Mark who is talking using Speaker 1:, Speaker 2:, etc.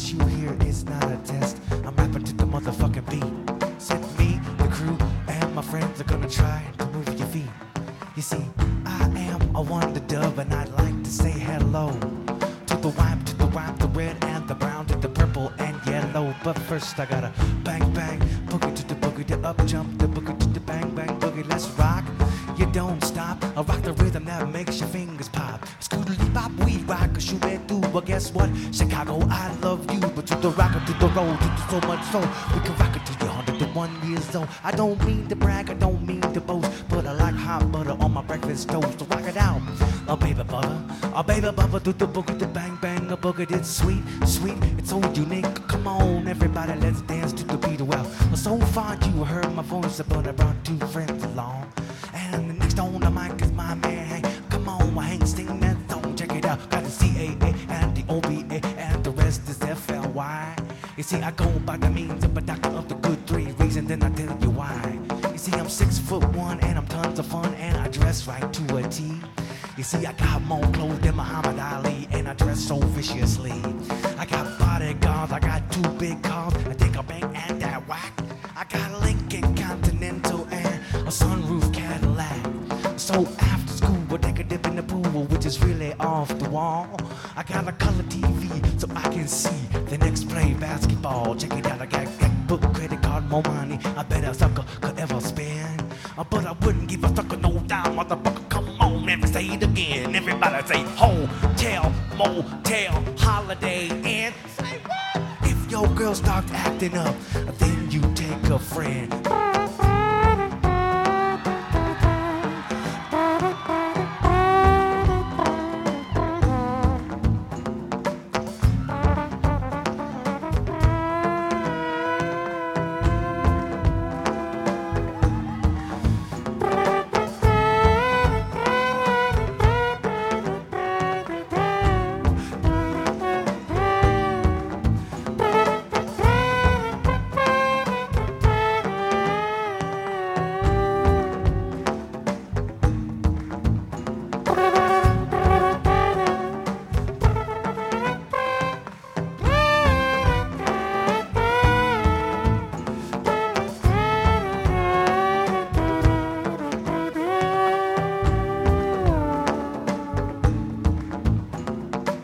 Speaker 1: what you hear is not a test. I'm rapping to the motherfucking beat. Said me, the crew, and my friends are gonna try to move your feet. You see, I am a wonder dove, and I'd like to say hello to the white, the red, and the brown, to the purple and yellow. But first I gotta bang bang, boogie to the boogie, the up jump, the boogie to the bang bang boogie. Let's rock. You don't stop. I rock the rhythm that makes your fingers pop. Scootily pop, we rock a shoot it through. But guess what? Chicago, I love you. But to the rocker, to the road, to the so much so we can rock it till you're 101 years old. I don't mean to brag, I don't mean to boast, but I like hot butter on my breakfast toast. So rock it out, oh baby butter, do the boogie, the bang bang, a boogie. It's sweet, sweet, it's so unique. Come on, everybody, let's dance to the beat. Well, so far you heard my voice, but I brought two friends along. And the next on the mic is my man Hank. Come on, Hank, sing that song, check it out. Got the CAA and the OBA, and the rest is FLY. You see, I go by the means of a doctor of the good three reasons, then I tell you why. You see, I'm 6'1" and I'm tons of fun, and I dress right to a T. You see, I got more clothes than Muhammad Ali, and I dress so viciously. I got bodyguards, I got two big cars, I think I bang and that whack. I got a Lincoln Continental and a sunroof Cadillac. So after school, we'll take a dip in the pool, which is really off the wall. I got a color TV so I can see the next play basketball. Check it out, I got book, credit card, more money I bet a sucker could ever spend. But I wouldn't give a sucker no dime, motherfucker. Come on, never say it again. Everybody say hotel, motel, holiday inn. Say what? If your girl starts acting up, then you take a friend.